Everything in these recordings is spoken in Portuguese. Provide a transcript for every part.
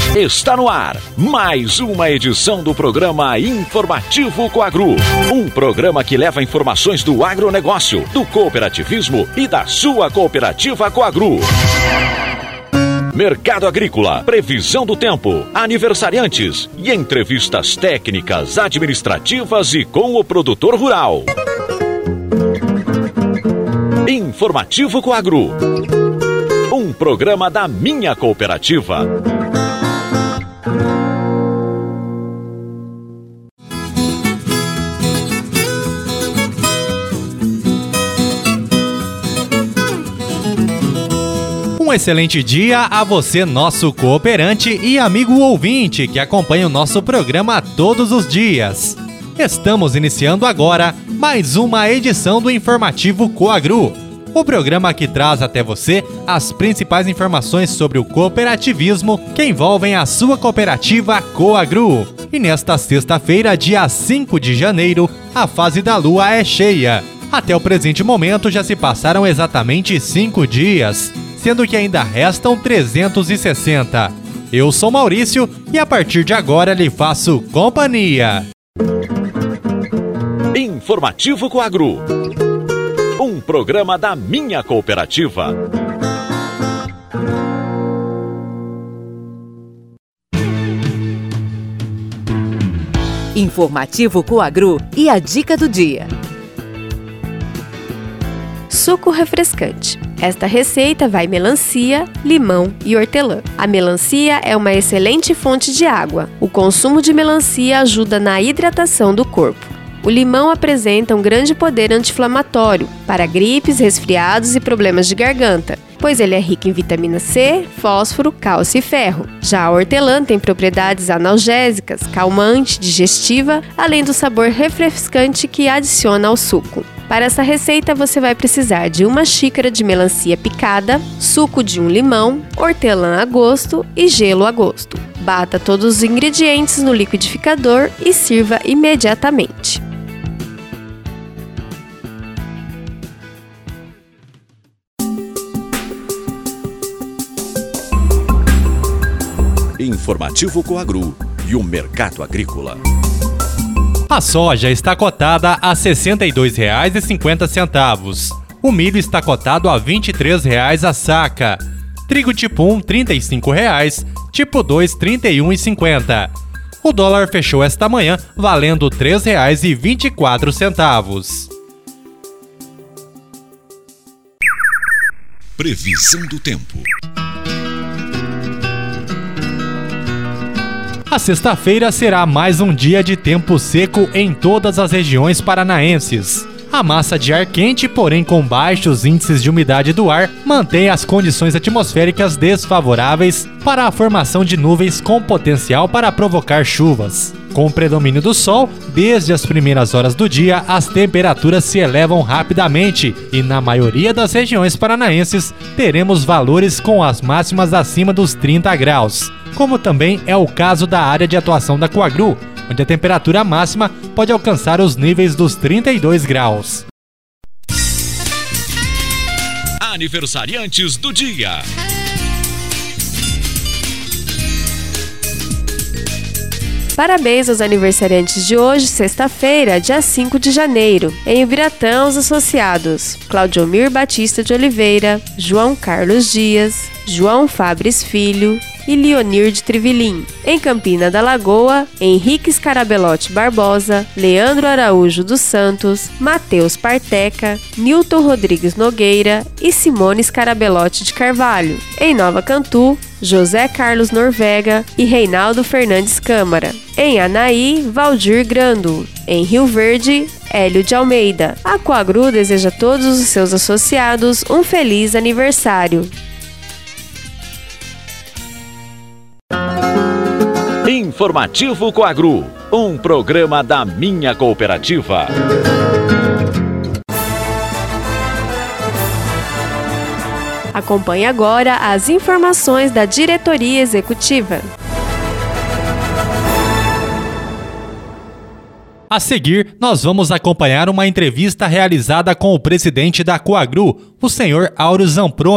Está no ar mais uma edição do programa Informativo Coagro. Um programa que leva informações do agronegócio, do cooperativismo e da sua cooperativa Coagro. Mercado agrícola, previsão do tempo, aniversariantes e entrevistas técnicas, administrativas e com o produtor rural. Informativo Coagro. Um programa da minha cooperativa. Um excelente dia a você, nosso cooperante e amigo ouvinte que acompanha o nosso programa todos os dias. Estamos iniciando agora mais uma edição do Informativo Coagro, o programa que traz até você as principais informações sobre o cooperativismo que envolvem a sua cooperativa Coagro. E nesta sexta-feira, dia 5 de janeiro, a fase da lua é cheia. Até o presente momento já se passaram exatamente 5 dias, sendo que ainda restam 360. Eu sou Maurício e a partir de agora lhe faço companhia. Informativo Coagro. Um programa da minha cooperativa. Informativo Coagro e a dica do dia. Suco refrescante. Esta receita vai melancia, limão e hortelã. A melancia é uma excelente fonte de água. O consumo de melancia ajuda na hidratação do corpo. O limão apresenta um grande poder anti-inflamatório para gripes, resfriados e problemas de garganta, pois ele é rico em vitamina C, fósforo, cálcio e ferro. Já a hortelã tem propriedades analgésicas, calmante, digestiva, além do sabor refrescante que adiciona ao suco. Para essa receita você vai precisar de 1 xícara de melancia picada, suco de 1 limão, hortelã a gosto e gelo a gosto. Bata todos os ingredientes no liquidificador e sirva imediatamente. Informativo Coagro e o mercado agrícola. A soja está cotada a R$ 62,50. O milho está cotado a R$ 23,00 a saca. Trigo tipo 1, R$ 35,00. Tipo 2, R$ 31,50. O dólar fechou esta manhã valendo R$ 3,24. Previsão do tempo. A sexta-feira será mais um dia de tempo seco em todas as regiões paranaenses. A massa de ar quente, porém com baixos índices de umidade do ar, mantém as condições atmosféricas desfavoráveis para a formação de nuvens com potencial para provocar chuvas. Com o predomínio do sol, desde as primeiras horas do dia, as temperaturas se elevam rapidamente e, na maioria das regiões paranaenses, teremos valores com as máximas acima dos 30 graus. Como também é o caso da área de atuação da Coagro, onde a temperatura máxima pode alcançar os níveis dos 32 graus. Aniversariantes do dia. Parabéns aos aniversariantes de hoje, sexta-feira, dia 5 de janeiro. Em Ubiratã, os associados: Claudiomir Batista de Oliveira, João Carlos Dias, João Fabres Filho e Leonir de Trivilim. Em Campina da Lagoa, Henrique Scarabelotti Barbosa, Leandro Araújo dos Santos, Matheus Parteca, Nilton Rodrigues Nogueira e Simone Scarabelotti de Carvalho. Em Nova Cantu, José Carlos Norvega e Reinaldo Fernandes Câmara. Em Anaí, Valdir Grando. Em Rio Verde, Hélio de Almeida. A Coagro deseja a todos os seus associados um feliz aniversário. Informativo Coagro, um programa da minha cooperativa. Acompanhe agora as informações da diretoria executiva. A seguir, nós vamos acompanhar uma entrevista realizada com o presidente da Coagro, o senhor Áureo Zamprônio,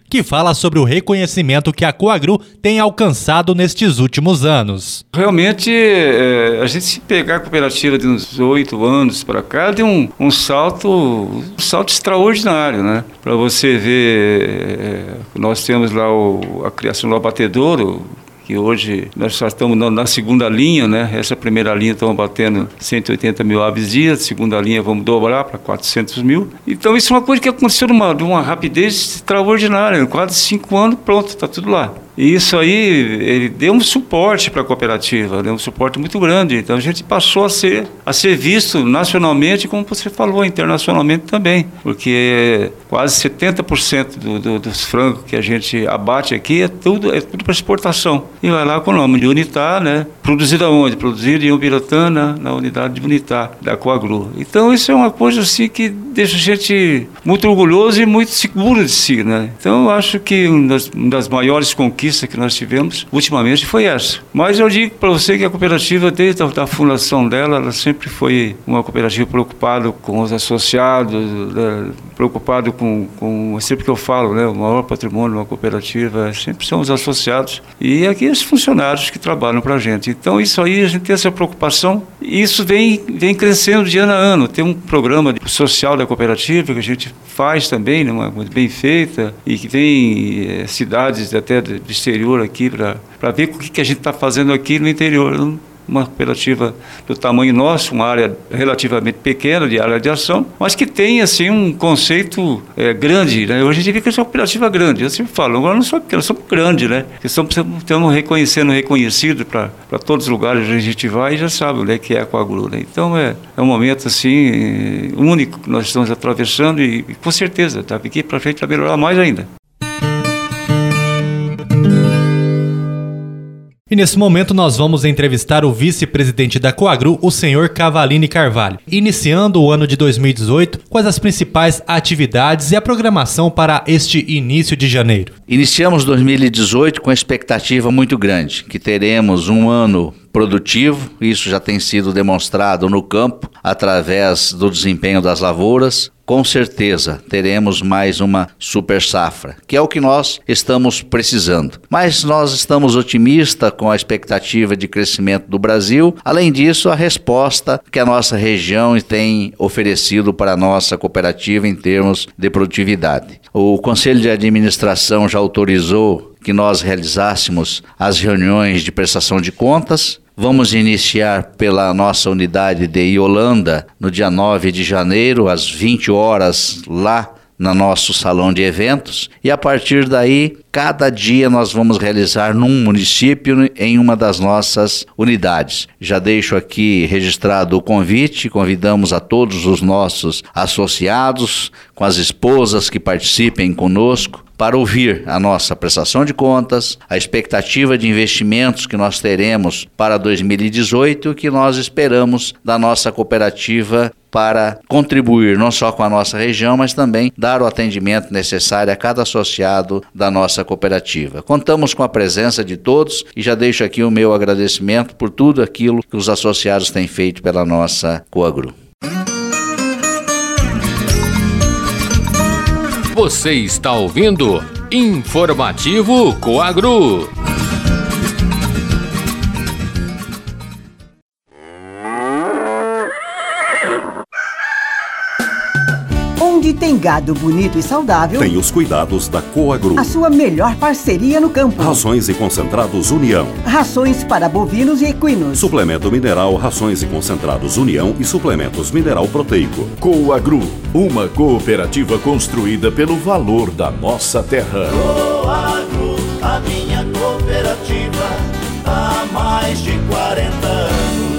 que fala sobre o reconhecimento que a Coagru tem alcançado nestes últimos anos. Realmente, a gente se pegar a cooperativa de uns 8 anos para cá, deu um salto extraordinário, né? Para você ver, nós temos lá a criação do abatedouro, que hoje nós já estamos na segunda linha, né? Essa primeira linha estamos batendo 180 mil aves dia, segunda linha vamos dobrar para 400 mil. Então isso é uma coisa que aconteceu de uma rapidez extraordinária, quase 5 anos, pronto, está tudo lá. E isso aí, ele deu um suporte para a cooperativa, deu um suporte muito grande. Então a gente passou a ser visto nacionalmente, como você falou, internacionalmente também. Porque quase 70% dos frangos que a gente abate aqui é tudo para exportação. E vai lá com o nome de Unitá, né? Produzido aonde? Produzido em Ubiratã, na unidade de Unitá, da Coagru. Então isso é uma coisa assim que deixa a gente muito orgulhoso e muito seguro de si, né? Então eu acho que uma das maiores conquistas que nós tivemos ultimamente foi essa. Mas eu digo para você que a cooperativa, desde a fundação dela, ela sempre foi uma cooperativa preocupada com os associados, preocupado com sempre que eu falo, né, o maior patrimônio de uma cooperativa sempre são os associados e aqueles funcionários que trabalham para a gente. Então isso aí, a gente tem essa preocupação e isso vem crescendo de ano a ano. Tem um programa social da cooperativa que a gente faz também, né, muito bem feita, e que tem cidades até do exterior aqui para ver o que a gente está fazendo aqui no interior. Uma cooperativa do tamanho nosso, uma área relativamente pequena de área de ação, mas que tem assim um conceito grande, né? Hoje a gente vê que é uma cooperativa grande. Eu sempre falo, agora não sou pequena, somos grande, né? Estamos reconhecido para todos os lugares onde a gente vai e já sabe, né, que é a Coagru, né? Então é um momento assim único que nós estamos atravessando e com certeza está aqui para frente vai melhorar mais ainda. E nesse momento nós vamos entrevistar o vice-presidente da Coagru, o senhor Cavalini Carvalho, iniciando o ano de 2018, quais as principais atividades e a programação para este início de janeiro. Iniciamos 2018 com expectativa muito grande, que teremos um ano produtivo, isso já tem sido demonstrado no campo, através do desempenho das lavouras. Com certeza teremos mais uma super safra, que é o que nós estamos precisando. Mas nós estamos otimistas com a expectativa de crescimento do Brasil. Além disso, a resposta que a nossa região tem oferecido para a nossa cooperativa em termos de produtividade. O Conselho de Administração já autorizou que nós realizássemos as reuniões de prestação de contas. Vamos iniciar pela nossa unidade de Iolanda no dia 9 de janeiro, às 20 horas, lá no nosso salão de eventos. E a partir daí, cada dia nós vamos realizar num município em uma das nossas unidades. Já deixo aqui registrado o convite, convidamos a todos os nossos associados, com as esposas que participem conosco, para ouvir a nossa prestação de contas, a expectativa de investimentos que nós teremos para 2018 e o que nós esperamos da nossa cooperativa para contribuir não só com a nossa região, mas também dar o atendimento necessário a cada associado da nossa cooperativa. Contamos com a presença de todos e já deixo aqui o meu agradecimento por tudo aquilo que os associados têm feito pela nossa Coagru. Você está ouvindo Informativo Coagru. Onde tem gado bonito e saudável, tem os cuidados da Coagru. A sua melhor parceria no campo. Rações e concentrados União. Rações para bovinos e equinos. Suplemento mineral, rações e concentrados União e suplementos mineral proteico. Coagru, uma cooperativa construída pelo valor da nossa terra. Coagru, a minha cooperativa, há mais de 40 anos.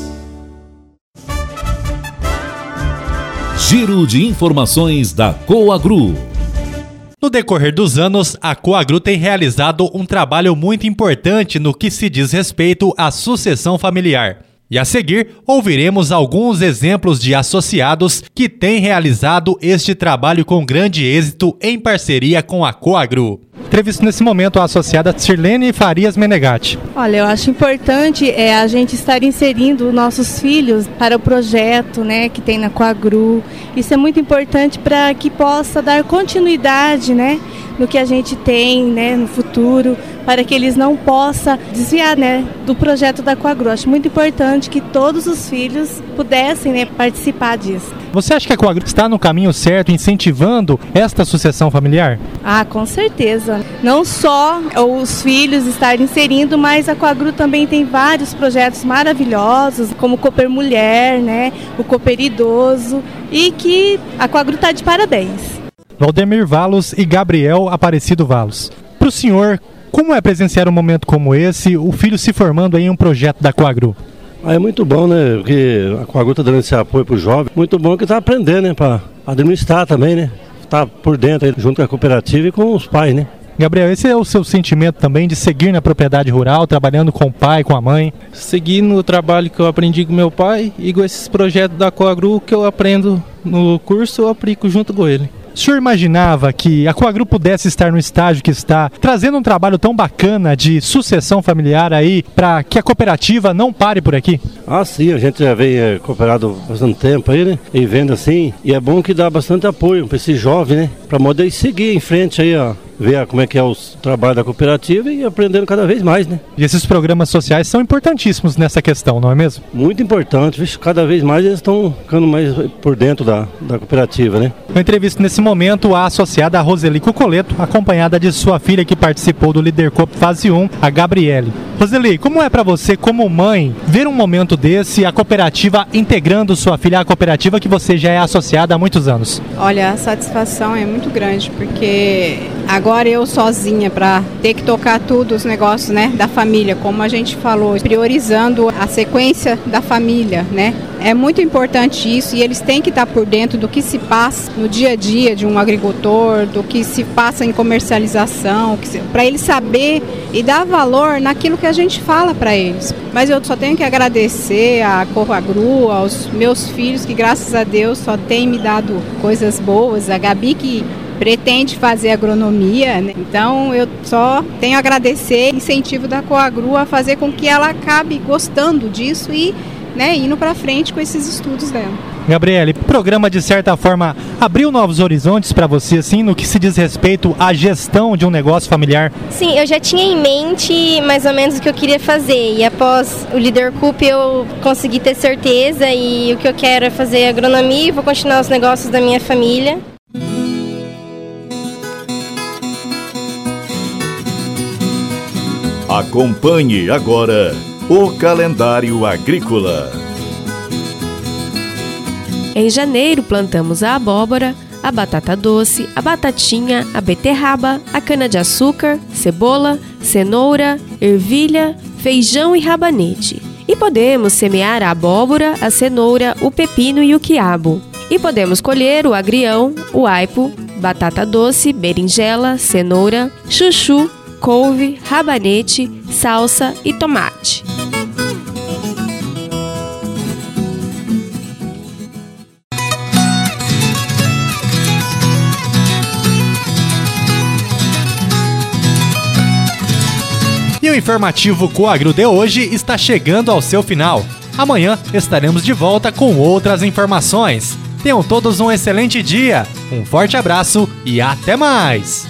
Giro de informações da Coagru. No decorrer dos anos, a Coagru tem realizado um trabalho muito importante no que se diz respeito à sucessão familiar. E a seguir, ouviremos alguns exemplos de associados que têm realizado este trabalho com grande êxito em parceria com a Coagru. Entrevisto nesse momento a associada Sirlene Farias Menegatti. Olha, eu acho importante a gente estar inserindo nossos filhos para o projeto, né, que tem na Coagru. Isso é muito importante para que possa dar continuidade, né, no que a gente tem, né, no futuro, para que eles não possam desviar, né, do projeto da Coagru. Acho muito importante que todos os filhos pudessem, né, participar disso. Você acha que a Coagru está no caminho certo, incentivando esta sucessão familiar? Ah, com certeza. Não só os filhos estarem inserindo, mas a Coagru também tem vários projetos maravilhosos, como o Cooper Mulher, né, o Cooper Idoso, e que a Coagru está de parabéns. Valdemir Valos e Gabriel Aparecido Valos. Para o senhor, como é presenciar um momento como esse, o filho se formando em um projeto da Coagru? É muito bom, né? Porque a Coagru está dando esse apoio para o jovem. Muito bom que está aprendendo, né? Para administrar também, né? Está por dentro, aí, junto com a cooperativa e com os pais, né? Gabriel, esse é o seu sentimento também de seguir na propriedade rural, trabalhando com o pai, com a mãe? Seguir no trabalho que eu aprendi com meu pai e com esses projetos da Coagru que eu aprendo no curso, eu aplico junto com ele. O senhor imaginava que a Coagru pudesse estar no estágio que está, trazendo um trabalho tão bacana de sucessão familiar aí, para que a cooperativa não pare por aqui? Ah, sim, a gente já veio cooperado há bastante tempo aí, né? E vendo assim, e é bom que dá bastante apoio para esse jovem, né? Para poder seguir em frente aí, ó. Ver como é que é o trabalho da cooperativa e aprendendo cada vez mais, né? E esses programas sociais são importantíssimos nessa questão, não é mesmo? Muito importante, vixe, cada vez mais eles estão ficando mais por dentro da cooperativa, né? Eu entrevisto nesse momento a associada Roseli Cucoleto, acompanhada de sua filha que participou do Líder Coop Fase 1, a Gabriele. Roseli, como é para você, como mãe, ver um momento desse, a cooperativa integrando sua filha à cooperativa que você já é associada há muitos anos? Olha, a satisfação é muito grande, porque agora eu sozinha para ter que tocar tudo os negócios, né, da família, como a gente falou, priorizando a sequência da família, né? É muito importante isso e eles têm que estar por dentro do que se passa no dia a dia de um agricultor, do que se passa em comercialização, para eles saber e dar valor naquilo que a gente fala para eles. Mas eu só tenho que agradecer à Coagru, aos meus filhos que graças a Deus só têm me dado coisas boas, a Gabi que pretende fazer agronomia, né? Então eu só tenho a agradecer o incentivo da Coagru a fazer com que ela acabe gostando disso e, né, indo para frente com esses estudos dela. Gabriele, o programa de certa forma abriu novos horizontes para você, assim, no que se diz respeito à gestão de um negócio familiar? Sim, eu já tinha em mente mais ou menos o que eu queria fazer e após o Líder Coop eu consegui ter certeza e o que eu quero é fazer agronomia e vou continuar os negócios da minha família. Acompanhe agora o calendário agrícola. Em janeiro plantamos a abóbora, a batata doce, a batatinha, a beterraba, a cana-de-açúcar, cebola, cenoura, ervilha, feijão e rabanete. E podemos semear a abóbora, a cenoura, o pepino e o quiabo. E podemos colher o agrião, o aipo, batata doce, berinjela, cenoura, chuchu, couve, rabanete, salsa e tomate. E o informativo Coagru de hoje está chegando ao seu final. Amanhã estaremos de volta com outras informações. Tenham todos um excelente dia, um forte abraço e até mais!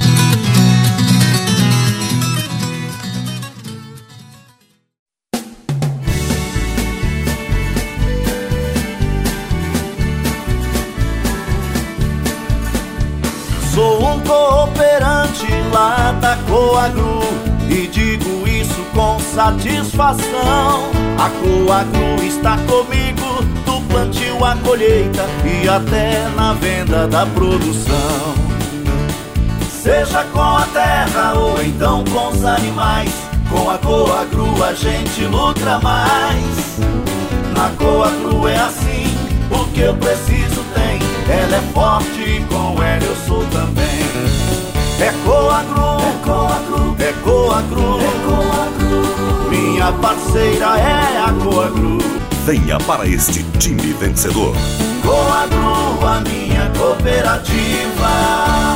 Sou um cooperante lá da Coagru e digo isso com satisfação. A Coagru está comigo do plantio à colheita e até na venda da produção. Seja com a terra ou então com os animais, com a Coagru a gente lucra mais. Na Coagru é assim, o que eu preciso tem. Ela é forte e com ela eu sou também. É Coagru, é Coagru, é Coagru, é Coagru. Minha parceira é a Coagru. Venha para este time vencedor. Coagru, a minha cooperativa.